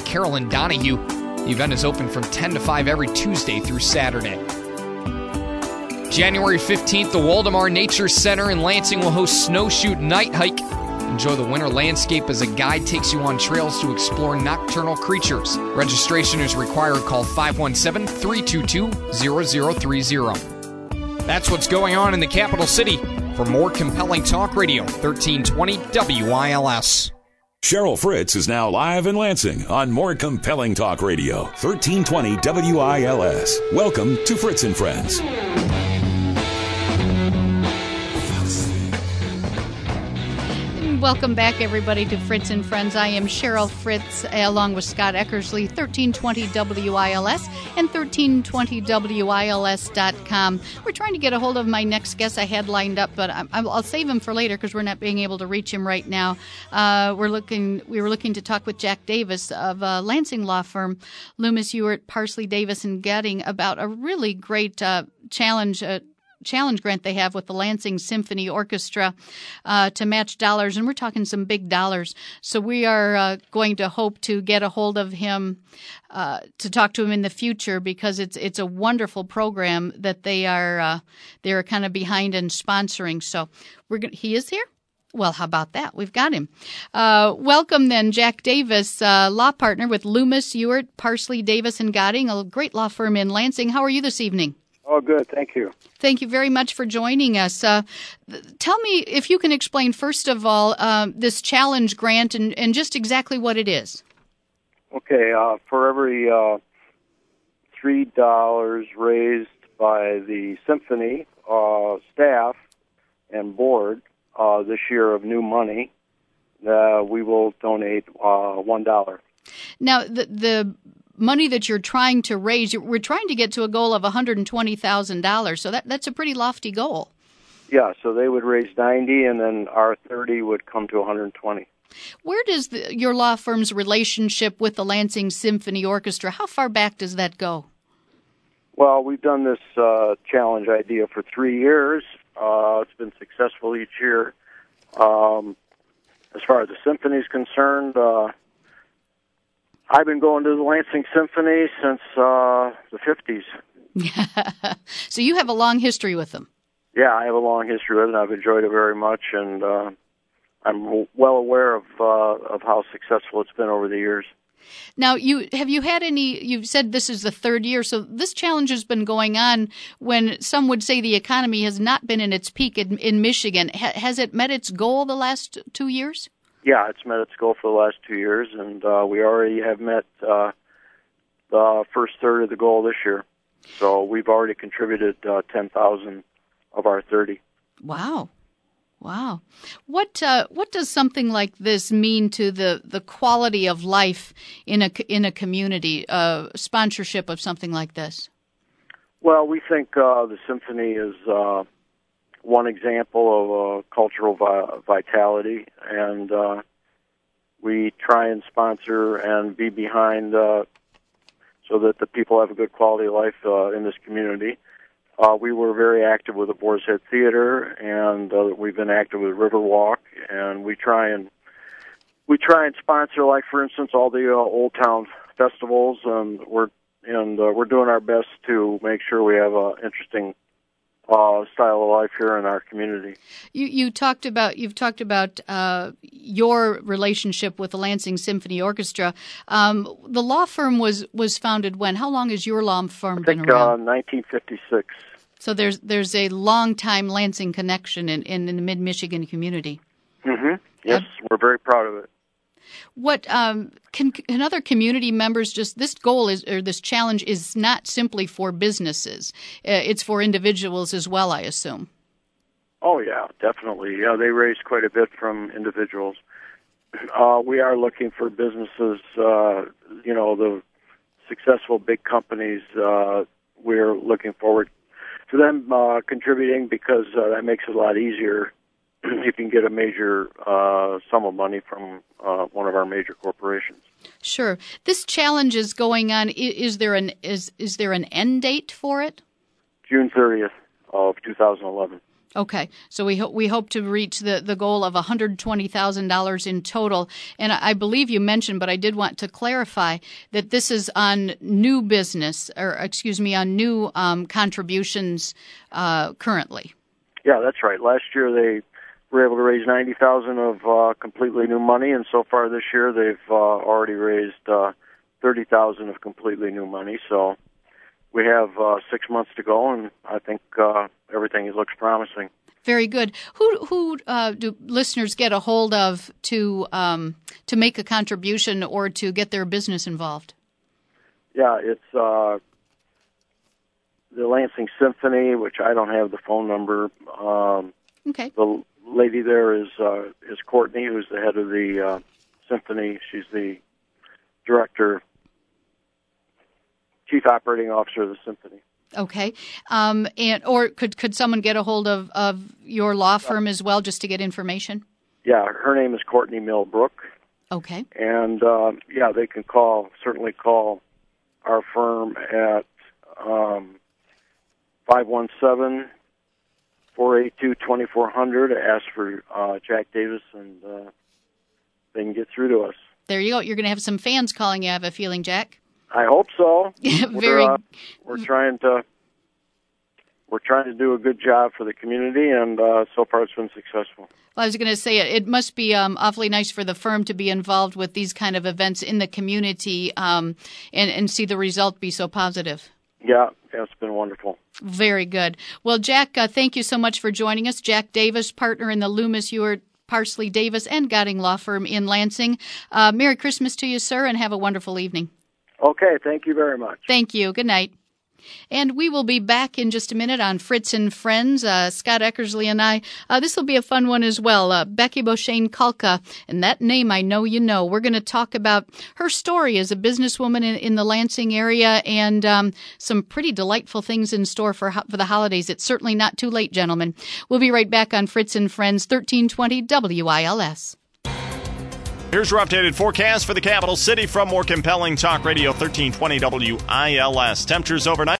Carolyn Donahue. The event is open from 10 to 5 every Tuesday through Saturday. January 15th, the Waldemar Nature Center in Lansing will host Snowshoot Night Hike. Enjoy the winter landscape as a guide takes you on trails to explore nocturnal creatures. Registration is required. Call 517-322-0030. That's what's going on in the capital city. For more compelling talk radio, 1320 WILS. Cheryl Fritz is now live in Lansing on More Compelling Talk Radio, 1320 WILS. Welcome to Fritz and Friends. Welcome back, everybody, to Fritz and Friends. I am Cheryl Fritz, along with Scott Eckersley, 1320 WILS and 1320WILS.com. We're trying to get a hold of my next guest I had lined up, but I'll save him for later because we're not being able to reach him right now. We were looking to talk with Jack Davis of a Lansing law firm, Loomis, Ewart, Parsley, Davis, and Gadding, about a really great challenge grant they have with the Lansing Symphony Orchestra to match dollars, and we're talking some big dollars. So we are going to hope to get a hold of him to talk to him in the future, because it's a wonderful program that they're kind of behind and sponsoring. So he is here. Well, how about that? We've got him. Welcome then, Jack Davis, law partner with Loomis, Ewart, Parsley, Davis, and Gadding, a great law firm in Lansing. How are you this evening? Oh, good. Thank you. Thank you very much for joining us. Tell me if you can explain, first of all, this challenge grant and just exactly what it is. Okay. For every $3 raised by the symphony staff and board this year of new money, we will donate $1. Now, the money that you're trying to raise, we're trying to get to a goal of $120,000. So that's a pretty lofty goal. Yeah, so they would raise 90, and then our 30 would come to 120. Where does your law firm's relationship with the Lansing Symphony Orchestra, how far back does that go? Well, we've done this challenge idea for 3 years. It's been successful each year. As far as the symphony is concerned, I've been going to the Lansing Symphony since the 50s. So you have a long history with them. Yeah, I have a long history with it, and I've enjoyed it very much, and I'm well aware of how successful it's been over the years. Now, have you had any, you've said this is the third year, so this challenge has been going on when some would say the economy has not been in its peak in Michigan. Has it met its goal the last 2 years? Yeah, it's met its goal for the last 2 years, and we already have met the first third of the goal this year. So we've already contributed 10,000 of our 30. Wow. What does something like this mean to the quality of life in a community? Sponsorship of something like this. Well, we think the symphony is one example of cultural vitality, and we try and sponsor and be behind so that the people have a good quality of life in this community. We were very active with the Boar's Head Theater, and we've been active with Riverwalk, and we try and sponsor, like for instance, all the Old Town festivals, and we're doing our best to make sure we have an interesting style of life here in our community. You've talked about your relationship with the Lansing Symphony Orchestra. The law firm was founded when? How long has your law firm been around? 1956. So there's a long time Lansing connection in the Mid-Michigan community. Mm-hmm. Yes, we're very proud of it. What can other community members this goal this challenge is not simply for businesses. It's for individuals as well, I assume. Oh, yeah, definitely. Yeah, they raise quite a bit from individuals. We are looking for businesses, the successful big companies. We're looking forward to them contributing because that makes it a lot easier if you can get a major sum of money from one of our major corporations. Sure. This challenge is going on. Is there an end date for it? June 30th of 2011. Okay, so we hope to reach the goal of $120,000 in total. And I believe you mentioned, but I did want to clarify that this is on new business, on new contributions currently. Yeah, that's right. Last year they were able to raise $90,000 of completely new money, and so far this year they've already raised $30,000 of completely new money. So we have 6 months to go, and I think everything looks promising. Very good. Who do listeners get a hold of to make a contribution or to get their business involved? Yeah, it's the Lansing Symphony, which I don't have the phone number. Okay. The lady there is Courtney, who's the head of the symphony. She's the director, Chief Operating Officer of the symphony. Okay, or could someone get a hold of your law firm as well, just to get information? Yeah, her name is Courtney Millbrook. Okay, and they can certainly call our firm at 517-482-2400 to ask for Jack Davis, and they can get through to us. There you go. You're going to have some fans calling you, I have a feeling, Jack. I hope so. We're trying to do a good job for the community, and so far it's been successful. Well, I was going to say it must be awfully nice for the firm to be involved with these kind of events in the community and see the result be so positive. Yeah, it's been wonderful. Very good. Well, Jack, thank you so much for joining us. Jack Davis, partner in the Loomis, Ewart, Parsley, Davis, and Gotting Law Firm in Lansing. Merry Christmas to you, sir, and have a wonderful evening. Okay, thank you very much. Thank you. Good night. And we will be back in just a minute on Fritz and Friends. Scott Eckersley and I. This will be a fun one as well. Becky Beauchesne Kalka, and that name I know you know. We're going to talk about her story as a businesswoman in the Lansing area and some pretty delightful things in store for the holidays. It's certainly not too late, gentlemen. We'll be right back on Fritz and Friends, 1320 WILS. Here's your updated forecast for the capital city from more compelling talk radio 1320 WILS. Temperatures overnight.